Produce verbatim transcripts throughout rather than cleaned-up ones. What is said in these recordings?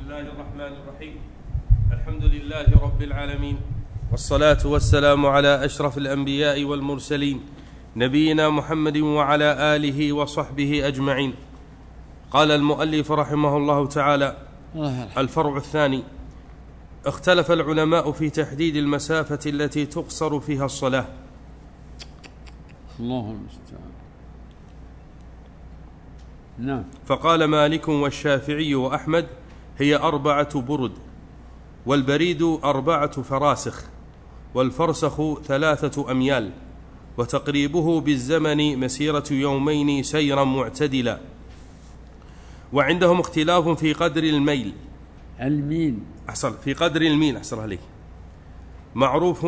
الله الرحمن الرحيم. الحمد لله رب العالمين، والصلاة والسلام على أشرف الأنبياء والمرسلين نبينا محمد وعلى آله وصحبه أجمعين. قال المؤلف رحمه الله تعالى: الفرع الثاني: اختلف العلماء في تحديد المسافة التي تقصر فيها الصلاة. الله المستعان. نعم. فقال مالك والشافعي وأحمد: هي أربعة برد، والبريد أربعة فراسخ، والفرسخ ثلاثة أميال، وتقريبه بالزمن مسيرة يومين سيرا معتدلا. وعندهم اختلاف في قدر الميل الميل أحسن في قدر الميل أحسن عليك معروف.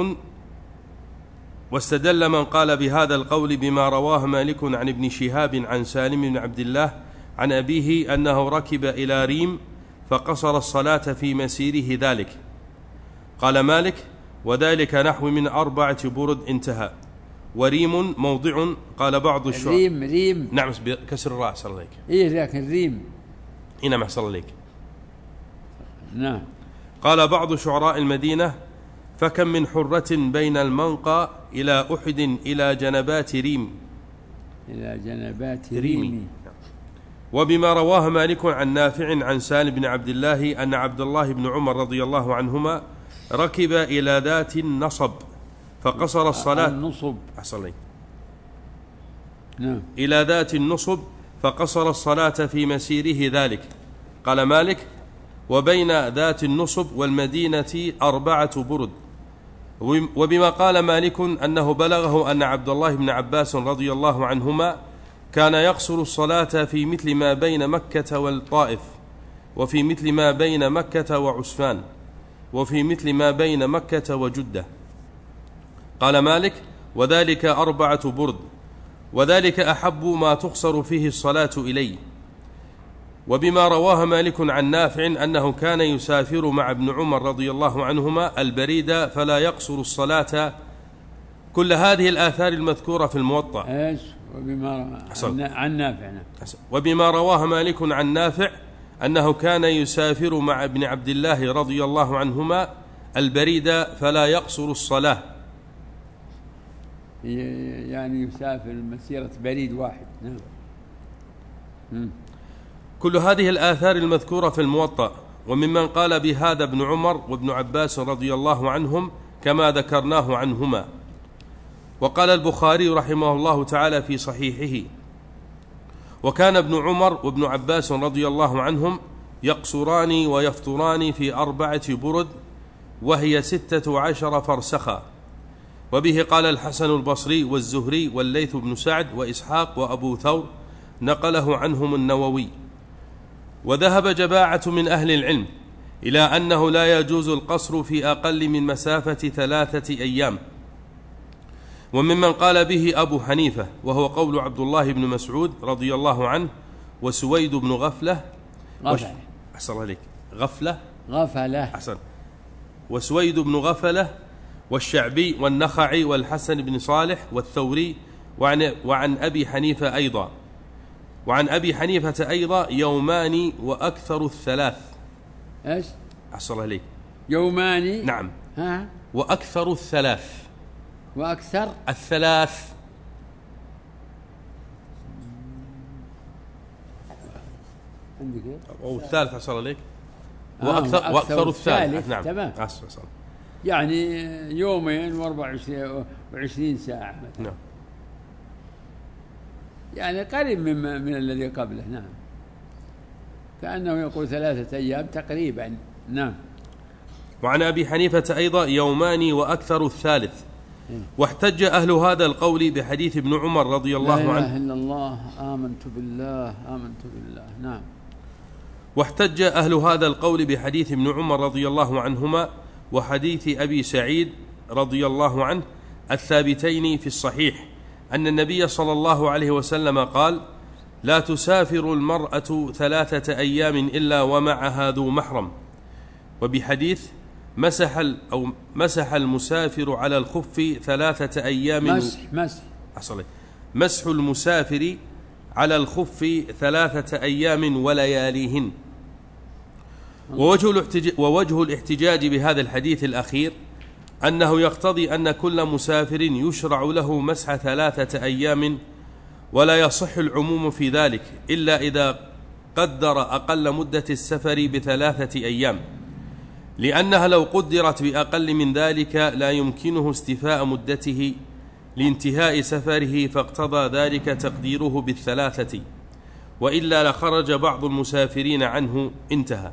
واستدل من قال بهذا القول بما رواه مالك عن ابن شهاب عن سالم بن عبد الله عن أبيه أنه ركب إلى ريم فقصر الصلاة في مسيره ذلك. قال مالك: وذلك نحو من أربعة برد انتهى. وريم موضع. قال بعض الشعراء ريم ريم نعم بكسر الراء أحسن عليك. إيه لكن ريم نعم أحسن عليك. نعم. قال بعض شعراء المدينة: فكم من حرة بين المنقى إلى أحد إلى جنبات ريم إلى جنبات ريم. ريم. وبما رواه مالك عن نافع عن سالم بن عبد الله أن عبد الله بن عمر رضي الله عنهما ركب إلى ذات النصب فقصر الصلاة النصب أحسن لي. نعم. إلى ذات النصب فقصر الصلاة في مسيره ذلك. قال مالك: وبين ذات النصب والمدينة أربعة برد. وبما قال مالك أنه بلغه أن عبد الله بن عباس رضي الله عنهما كان يقصر الصلاة في مثل ما بين مكة والطائف، وفي مثل ما بين مكة وعسفان، وفي مثل ما بين مكة وجدة. قال مالك: وذلك أربعة برد، وذلك أحب ما تقصر فيه الصلاة إلي. وبما رواه مالك عن نافع أنه كان يسافر مع ابن عمر رضي الله عنهما البريد فلا يقصر الصلاة. كل هذه الآثار المذكورة في الموطأ. ايش؟ وبما عن, عن نافع. وبما رواه مالك عن نافع أنه كان يسافر مع ابن عبد الله رضي الله عنهما البريد فلا يقصر الصلاة، يعني يسافر مسيرة بريد واحد. نعم. م. كل هذه الآثار المذكورة في الموطأ. وممن قال بهذا ابن عمر وابن عباس رضي الله عنهم كما ذكرناه عنهما. وقال البخاري رحمه الله تعالى في صحيحه: وكان ابن عمر وابن عباس رضي الله عنهم يقصران ويفطران في أربعة برد، وهي ستة عشر فرسخا. وبه قال الحسن البصري والزهري والليث بن سعد وإسحاق وأبو ثور، نقله عنهم النووي. وذهب جماعة من أهل العلم إلى أنه لا يجوز القصر في أقل من مسافة ثلاثة أيام. وممن قال به أبو حنيفة، وهو قول عبد الله بن مسعود رضي الله عنه وسويد بن غفلة غفلة أحسن عليك غفلة غفلة أحسن وسويد بن غفلة والشعبي والنخعي والحسن بن صالح والثوري، وعن, وعن أبي حنيفة أيضا. وعن أبي حنيفة أيضا يومان وأكثر الثلاث. إيش؟ أحسن عليك يومان. نعم. ها؟ وأكثر الثلاث. وأكثر الثلاث. عندك أو الثالث أحسن عليك. آه وأكثر, وأكثر, وأكثر الثالث. الثالث. نعم. تمام. أحسن. يعني يومين وأربع وعشرين ساعة مثلا. نعم. يعني قريب من من الذي قبله. نعم. كأنه يقول ثلاثة أيام تقريبا. نعم. وعن أبي حنيفة أيضا يومان وأكثر الثالث. واحتج أهل هذا القول بحديث ابن عمر رضي الله عنه. لا إله إلا الله آمنت بالله آمنت بالله. نعم. واحتج أهل هذا القول بحديث ابن عمر رضي الله عنهما وحديث أبي سعيد رضي الله عنه الثابتين في الصحيح أن النبي صلى الله عليه وسلم قال: لا تسافر المرأة ثلاثة أيام إلا ومعها ذو محرم. وبحديث مسح أو مسح المسافر على الخف ثلاثة أيام. مسح مسح أصلي مسح المسافر على الخف ثلاثة أيام ولياليهن. ووجه الاحتجاج, ووجه الاحتجاج بهذا الحديث الأخير أنه يقتضي أن كل مسافر يشرع له مسح ثلاثة أيام، ولا يصح العموم في ذلك إلا إذا قدر أقل مدة السفر بثلاثة أيام، لأنها لو قدرت بأقل من ذلك لا يمكنه استيفاء مدته لانتهاء سفره، فاقتضى ذلك تقديره بالثلاثة، وإلا لخرج بعض المسافرين عنه. انتهى.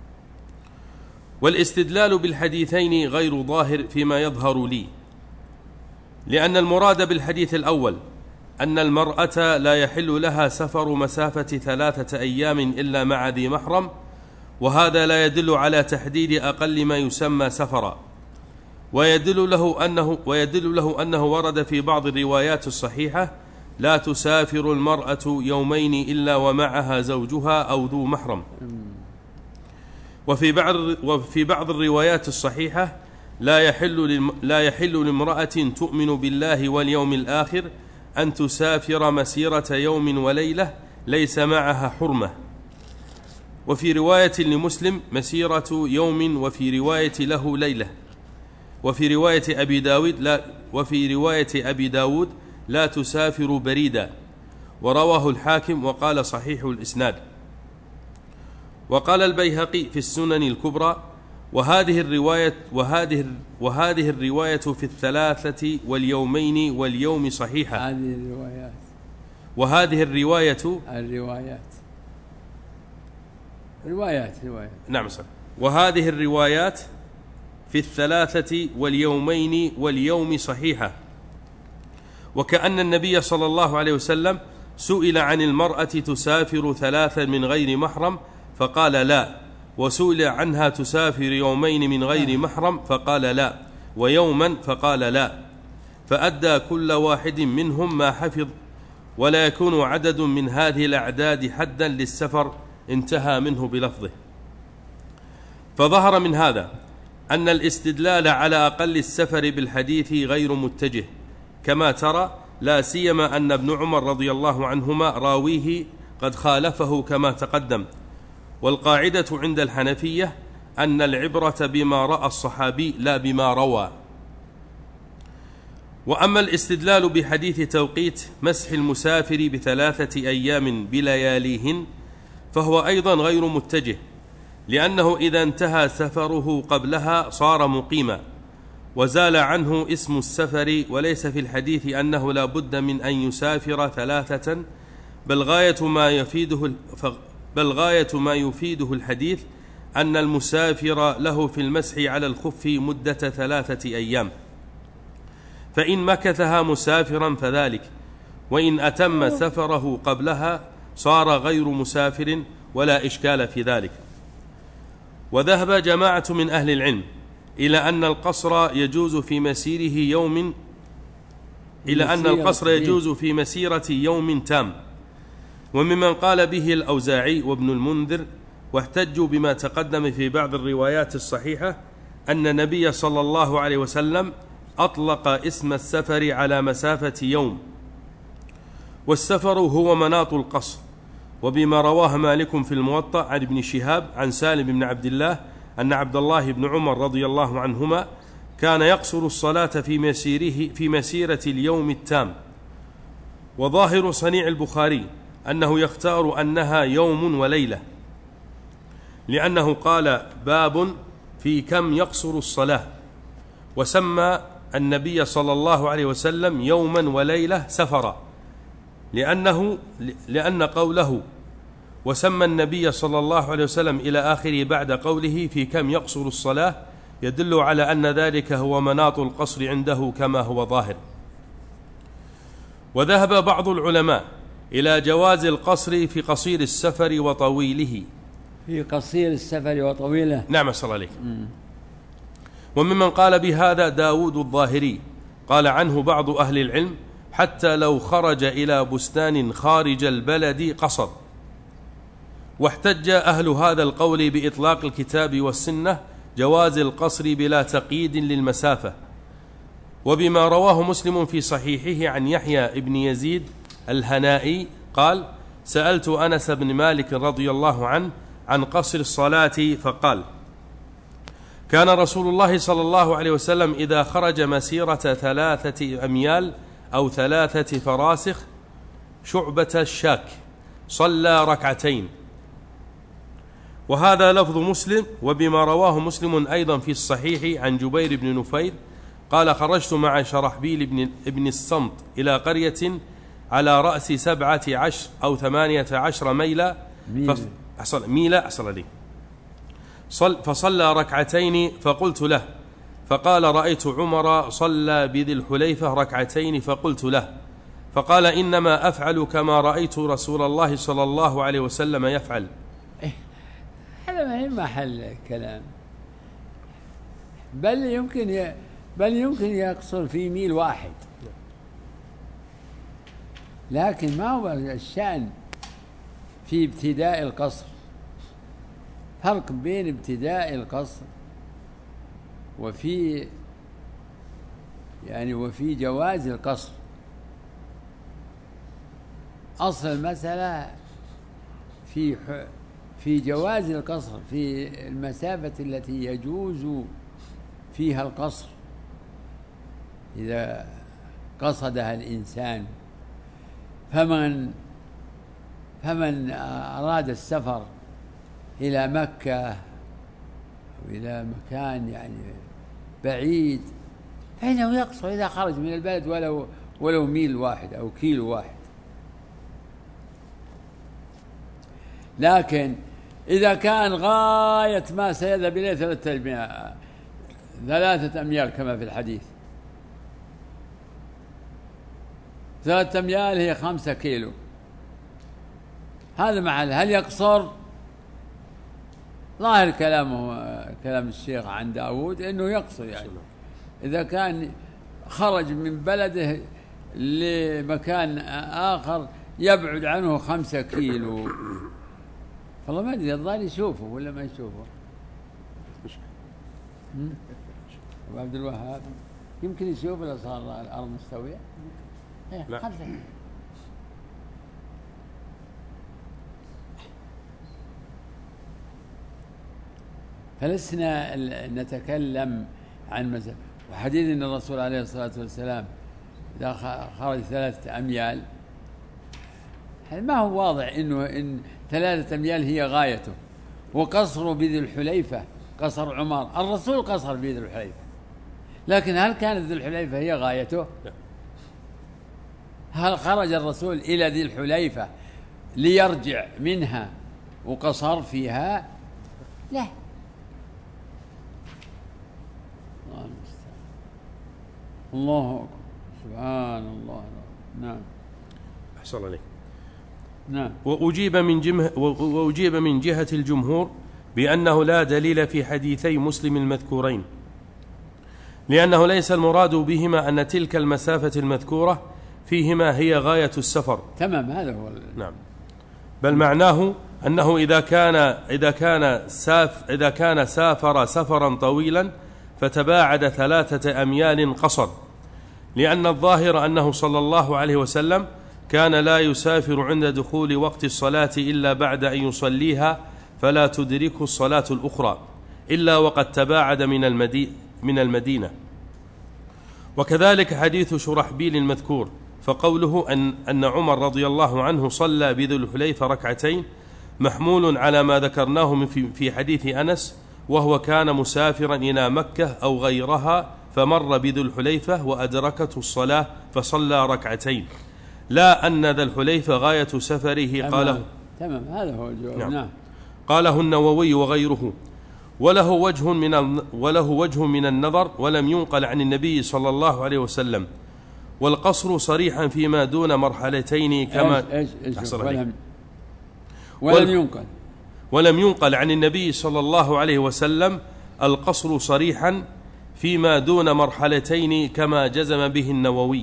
والاستدلال بالحديثين غير ظاهر فيما يظهر لي، لأن المراد بالحديث الأول أن المرأة لا يحل لها سفر مسافة ثلاثة أيام إلا مع ذي محرم، وهذا لا يدل على تحديد أقل ما يسمى سفرا، ويدل له أنه, ويدل له أنه ورد في بعض الروايات الصحيحة: لا تسافر المرأة يومين إلا ومعها زوجها أو ذو محرم. وفي بعض وفي بعض الروايات الصحيحة: لا يحل لا يحل لامرأة تؤمن بالله واليوم الآخر أن تسافر مسيرة يوم وليلة ليس معها حرمة. وفي رواية لمسلم: مسيرة يوم، وفي رواية له ليلة. وفي رواية أبي داود لا وفي رواية أبي داود لا تسافر بريدا. ورواه الحاكم وقال صحيح الإسناد. وقال البيهقي في السنن الكبرى: وهذه الرواية وهذه وهذه الرواية في الثلاثة واليومين واليوم صحيحة. هذه الروايات وهذه الرواية الروايات روايات روايات نعم صح. وهذه الروايات في الثلاثة واليومين واليوم صحيحة. وكأن النبي صلى الله عليه وسلم سئل عن المرأة تسافر ثلاثا من غير محرم فقال لا، وسئل عنها تسافر يومين من غير محرم فقال لا، ويوما فقال لا، فأدى كل واحد منهم ما حفظ، ولا يكون عدد من هذه الأعداد حدا للسفر. انتهى منه بلفظه. فظهر من هذا أن الاستدلال على أقل السفر بالحديث غير متجه كما ترى، لا سيما أن ابن عمر رضي الله عنهما راويه قد خالفه كما تقدم. والقاعدة عند الحنفية أن العبرة بما رأى الصحابي لا بما روى. وأما الاستدلال بحديث توقيت مسح المسافر بثلاثة أيام بلياليهن فهو أيضا غير متجه، لأنه إذا انتهى سفره قبلها صار مقيما وزال عنه اسم السفر، وليس في الحديث أنه لا بد من أن يسافر ثلاثة، بل غاية ما يفيده بل غاية ما يفيده الحديث أن المسافر له في المسح على الخف مدة ثلاثة أيام، فإن مكثها مسافرا فذلك، وإن أتم سفره قبلها صار غير مسافر، ولا إشكال في ذلك. وذهب جماعة من أهل العلم إلى أن القصر يجوز في مسيره يوم إلى أن القصر يجوز في مسيرة يوم تام، وممن قال به الأوزاعي وابن المنذر، واحتجوا بما تقدم في بعض الروايات الصحيحة أن النبي صلى الله عليه وسلم أطلق اسم السفر على مسافة يوم، والسفر هو مناط القصر. وبما رواه مالك في الموطأ عن ابن شهاب عن سالم بن عبد الله أن عبد الله بن عمر رضي الله عنهما كان يقصر الصلاة في مسيره في مسيرة اليوم التام. وظاهر صنيع البخاري أنه يختار أنها يوم وليلة، لأنه قال باب في كم يقصر الصلاة، وسمى النبي صلى الله عليه وسلم يوما وليلة سفرا، لأنه لأن قوله وسمى النبي صلى الله عليه وسلم إلى آخره بعد قوله في كم يقصر الصلاة يدل على أن ذلك هو مناط القصر عنده كما هو ظاهر. وذهب بعض العلماء إلى جواز القصر في قصير السفر وطويله. في قصير السفر وطويله نعم صلى الله عليك. وممن قال بهذا داود الظاهري، قال عنه بعض أهل العلم حتى لو خرج إلى بستان خارج البلد قصر. واحتج أهل هذا القول بإطلاق الكتاب والسنة جواز القصر بلا تقييد للمسافة، وبما رواه مسلم في صحيحه عن يحيى ابن يزيد الهنائي قال: سألت أنس بن مالك رضي الله عنه عن قصر الصلاة فقال: كان رسول الله صلى الله عليه وسلم إذا خرج مسيرة ثلاثة أميال أو ثلاثة فراسخ شعبة الشاك صلى ركعتين. وهذا لفظ مسلم، وبما رواه مسلم أيضا في الصحيح عن جبير بن نفير قال: خرجت مع شرحبيل بن, ابن الصمت إلى قرية على رأس سبعة عشر أو ثمانية عشر ميلا فصل ميلا أحصل لي صل فصلى ركعتين فقلت له، فقال: رأيت عمر صلى بذي الحليفة ركعتين فقلت له، فقال: إنما أفعل كما رأيت رسول الله صلى الله عليه وسلم يفعل. هذا ما هي محل كلام، بل يمكن ي... بل يمكن يقصر في ميل واحد، لكن ما هو الشأن في ابتداء القصر. فرق بين ابتداء القصر وفي يعني وفي جواز القصر. أصل المسألة في في جواز القصر في المسافة التي يجوز فيها القصر إذا قصدها الإنسان. فمن فمن أراد السفر إلى مكة أو إلى مكان يعني بعيد فإنه يقصر إذا خرج من البلد ولو ولو ميل واحد أو كيلو واحد. لكن إذا كان غاية ما سيذهب إليه ثلاثة ثلاثة أميال كما في الحديث، ثلاثة أميال هي خمسة كيلو، هذا محل هل يقصر؟ ظاهر كلامه كلام الشيخ عن داود إنه يقصر، يعني إذا كان خرج من بلده لمكان آخر يبعد عنه خمسة كيلو. والله ما أدري، الظاهر يشوفه ولا ما يشوفه. أبو عبد الوهاب يمكن يشوف إذا صار الأرض مستوية. لا. خمسة. فلسنا نتكلم عن مسافة. وحديث أن الرسول عليه الصلاة والسلام إذا خرج ثلاثة أميال، ما هو واضح إنه إن ثلاثة أميال هي غايته. وقصر بذي الحليفة قصر عمر، الرسول قصر بذي الحليفة، لكن هل كانت ذي الحليفة هي غايته؟ هل خرج الرسول إلى ذي الحليفة ليرجع منها وقصر فيها؟ لا. الله المستعان. الله أكبر، سبحان الله. نعم. أحسن عليك. نعم. وأجيب من جمه وأجيب من جهة الجمهور بأنه لا دليل في حديثي مسلم المذكورين، لأنه ليس المراد بهما أن تلك المسافة المذكورة فيهما هي غاية السفر. تمام، هذا هو. نعم. بل معناه أنه إذا كان إذا كان ساف إذا كان سافر سفرا طويلا فتباعد ثلاثة أميال قصر، لأن الظاهر أنه صلى الله عليه وسلم كان لا يسافر عند دخول وقت الصلاة إلا بعد أن يصليها فلا تدركه الصلاة الأخرى إلا وقد تباعد من المدي من المدينة. وكذلك حديث شرحبيل المذكور، فقوله أن أن عمر رضي الله عنه صلى بذي الحليفة ركعتين محمول على ما ذكرناه من في في حديث أنس، وهو كان مسافرا إلى مكة أو غيرها فمر بذي الحليفة وأدركته الصلاة فصلى ركعتين، لا أن ذا الحليفة غاية سفره. قاله تمام، هذا هو الجواب. نعم. نعم. قاله النووي وغيره، وله وجه من وله وجه من النظر ولم ينقل عن النبي صلى الله عليه وسلم. والقصر صريحا فيما دون مرحلتين كما إيش إيش ولم, ولم ينقل ولم ينقل عن النبي صلى الله عليه وسلم القصر صريحا فيما دون مرحلتين كما جزم به النووي.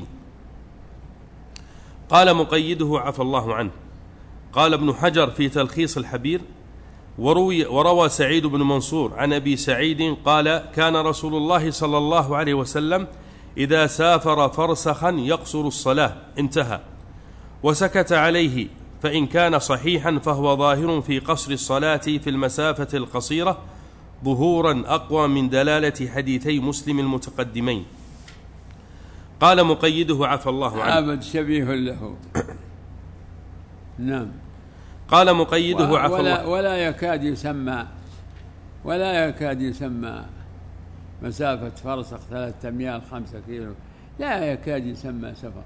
قال مقيده عفى الله عنه، قال ابن حجر في تلخيص الحبير: وروي وروى سعيد بن منصور عن أبي سعيد قال: كان رسول الله صلى الله عليه وسلم إذا سافر فرسخا يقصر الصلاة، انتهى. وسكت عليه فإن كان صحيحا فهو ظاهر في قصر الصلاة في المسافة القصيرة ظهورا أقوى من دلالة حديثي مسلم المتقدمين. قال مقيده عفى الله عنه عابد شبيه له. نعم. قال مقيده عفى ولا, الله ولا يكاد يسمى ولا يكاد يسمى مسافة فرسخ ثلاثة أميال خمسة كيلو، لا يكاد يسمى سفر.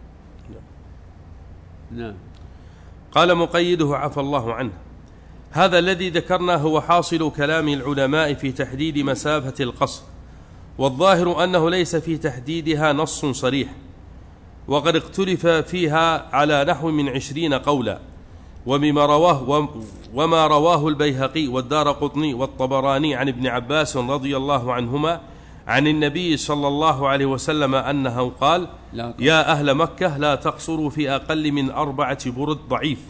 نعم. قال مقيده عفى الله عنه: هذا الذي ذكرنا هو حاصل كلام العلماء في تحديد مسافة القصر، والظاهر أنه ليس في تحديدها نص صريح، وقد اختلف فيها على نحو من عشرين قولا، وبما رواه وما رواه البيهقي والدارقطني والطبراني عن ابن عباس رضي الله عنهما عن النبي صلى الله عليه وسلم أنه قال: يا أهل مكة لا تقصروا في أقل من أربعة برد ضعيف،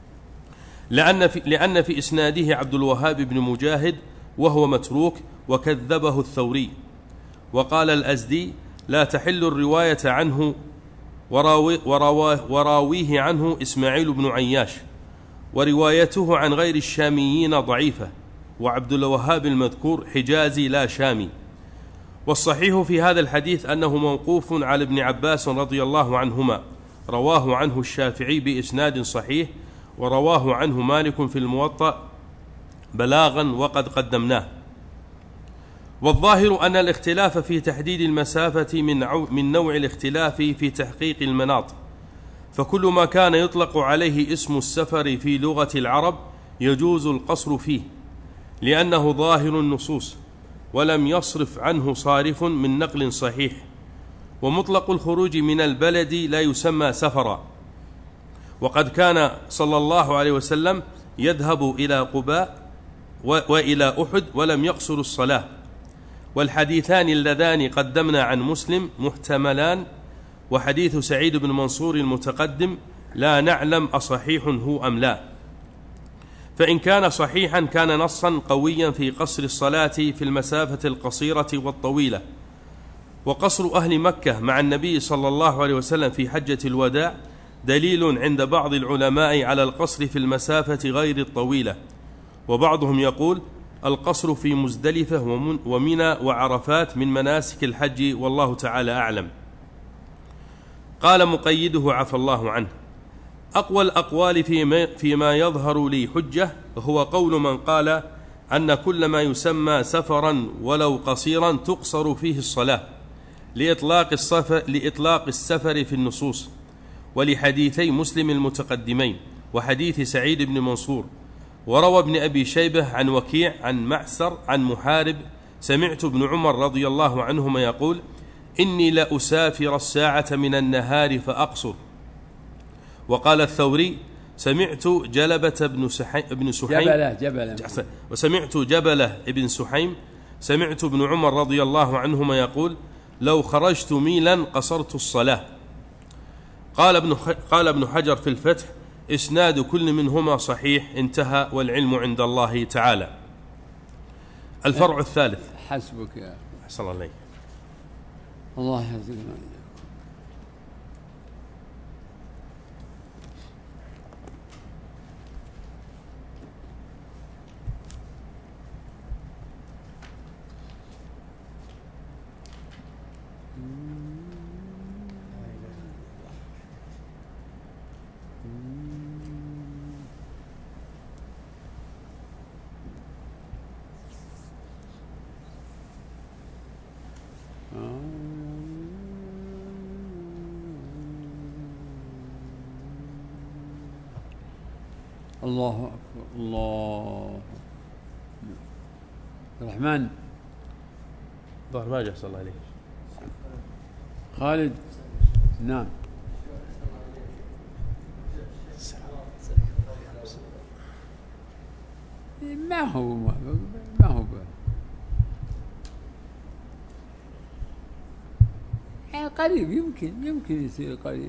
لأن في, لأن في إسناده عبد الوهاب بن مجاهد وهو متروك وكذبه الثوري. وقال الأزدي: لا تحل الرواية عنه وراوي وراويه, وراويه عنه إسماعيل بن عياش، وروايته عن غير الشاميين ضعيفة، وعبد الوهاب المذكور حجازي لا شامي. والصحيح في هذا الحديث أنه موقوف على ابن عباس رضي الله عنهما، رواه عنه الشافعي بإسناد صحيح، ورواه عنه مالك في الموطأ بلاغا وقد قدمناه. والظاهر أن الاختلاف في تحديد المسافة من, من نوع الاختلاف في تحقيق المناط، فكل ما كان يطلق عليه اسم السفر في لغة العرب يجوز القصر فيه، لأنه ظاهر النصوص ولم يصرف عنه صارف من نقل صحيح. ومطلق الخروج من البلد لا يسمى سفرا، وقد كان صلى الله عليه وسلم يذهب إلى قباء وإلى أحد ولم يقصر الصلاة. والحديثان اللذان قدمنا عن مسلم محتملان، وحديث سعيد بن منصور المتقدم لا نعلم أصحيح هو أم لا، فإن كان صحيحا كان نصا قويا في قصر الصلاة في المسافة القصيرة والطويلة. وقصر أهل مكة مع النبي صلى الله عليه وسلم في حجة الوداع دليل عند بعض العلماء على القصر في المسافة غير الطويلة، وبعضهم يقول القصر في مزدلفة ومنى وعرفات من مناسك الحج، والله تعالى أعلم. قال مقيده عفى الله عنه: أقوى الأقوال فيما, فيما يظهر لي حجة هو قول من قال أن كل ما يسمى سفرا ولو قصيرا تقصر فيه الصلاة، لإطلاق السفر, لإطلاق السفر في النصوص، ولحديثي مسلم المتقدمين وحديث سعيد بن منصور. وروى ابن أبي شيبة عن وكيع عن معسر عن محارب سمعت ابن عمر رضي الله عنهما يقول: إني لأسافر الساعة من النهار فأقصر. وقال الثوري: سمعت جلبة بن سحيم بن سحيم جبلة جبلة وسمعت جبلة ابن سحيم سمعت ابن عمر رضي الله عنهما يقول: لو خرجت ميلا قصرت الصلاة. قال ابن قال ابن حجر في الفتح: إسناد كل منهما صحيح، انتهى، والعلم عند الله تعالى. الفرع الثالث. حسبك يا أحسن الله عليك. الله يحفظك. الله أكبر. الله الرحمن ظهر ما جاء صلى الله عليه. خالد. نعم. ما هو ما هو يعني قريب، يمكن يمكن يصير قريب.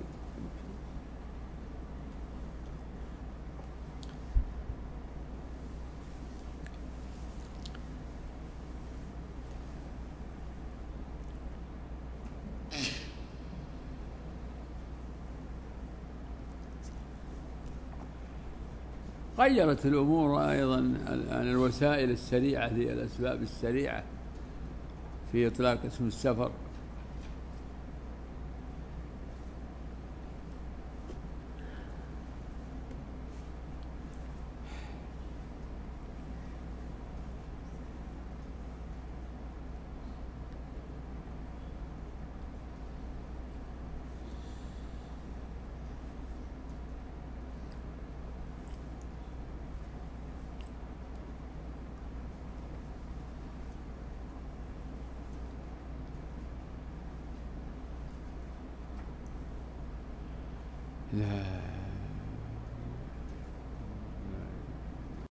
غيرت الأمور أيضا الآن الوسائل السريعة هي الأسباب السريعة في إطلاق اسم السفر. لا